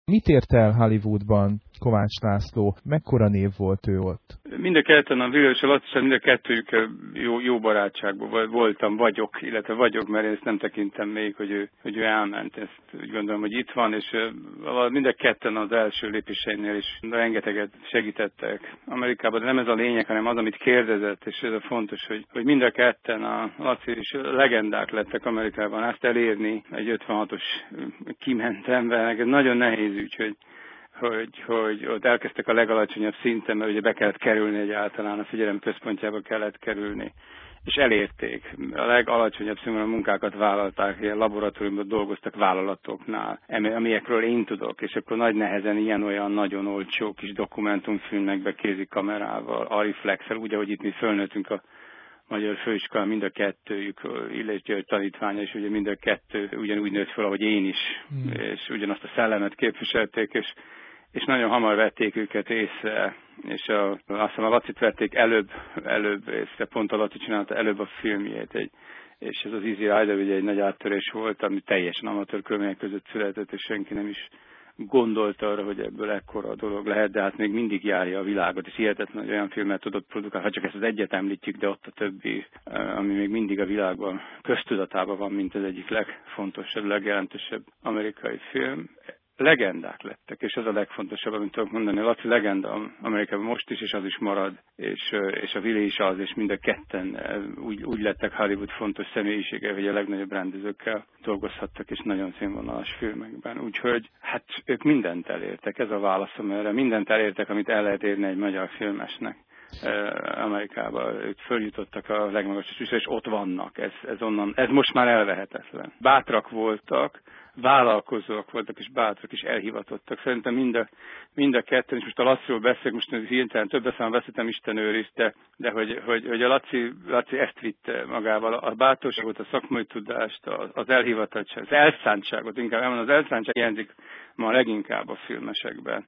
Mit ért el Hollywoodban Kovács László? Mekkora név volt ő ott? Mind a ketten, a Villa és a Laci, mind a kettőjük jó barátságban vagyok, mert én ezt nem tekintem még, hogy ő elment. Ezt úgy gondolom, hogy itt van, és mind a ketten az első lépéseinél is rengeteget segítettek Amerikában, de nem ez a lényeg, hanem az, amit kérdezett, és ez a fontos, hogy mind a ketten, a Laci is legendák lettek Amerikában. Ezt elérni egy 56-os kiment embernek, ez nagyon nehéz ügy, hogy ott elkezdtek a legalacsonyabb szinten, mert ugye be kellett kerülni egyáltalán, a figyelem központjába kellett kerülni. És elérték. A legalacsonyabb színvonalú munkákat vállalták, ilyen laboratóriumban dolgoztak vállalatoknál, amikről én tudok, és akkor nagy nehezen ilyen-olyan nagyon olcsó kis dokumentumfilmekbe kézikamerával, Ariflex-el, úgy, ahogy itt mi fölnőttünk a Magyar Főiskolán, mind a kettőjük, Illés György tanítványa, és ugye mind a kettő ugyanúgy nőtt fel, ahogy én is, és ugyanazt a szellemet képviselték, és nagyon hamar vették őket észre, és azt hiszem a Lacit vették előbb észre, pont a Laci csinálta előbb a filmjét, és ez az Easy Rider ugye egy nagy áttörés volt, ami teljesen amatőr körülmények között született, és senki nem is gondolta arra, hogy ebből ekkora dolog lehet, de hát még mindig járja a világot, és hihetetlen, hogy olyan filmet tudott produkálni, ha csak ezt az egyet említjük, de ott a többi, ami még mindig a világban köztudatában van, mint az egyik legfontosabb, legjelentősebb amerikai film. Legendák lettek, és ez a legfontosabb, amit tudok mondani. Laci legenda Amerikában most is, és az is marad, és a Willy is az, és mind a ketten úgy lettek Hollywood fontos személyisége, hogy a legnagyobb rendezőkkel dolgozhattak, és nagyon színvonalas filmekben. Úgyhogy hát ők mindent elértek, ez a válaszom erre. Mindent elértek, amit el lehet érni egy magyar filmesnek. Amerikában ők följutottak a legmagasabb csúcsra, és ott vannak. Ez most már elvehetetlen. Bátrak voltak, vállalkozóak voltak, és bátrak is elhivatottak. Szerintem mind a ketten, és most a Laciról beszélek, most hirtelen több eszemben beszéltem, Isten őriz, de hogy a Laci ezt vitte magával, a bátorságot, a szakmai tudást, az elhivatottságot, az elszántságot, inkább az elszántság hiányzik ma leginkább a filmesekben.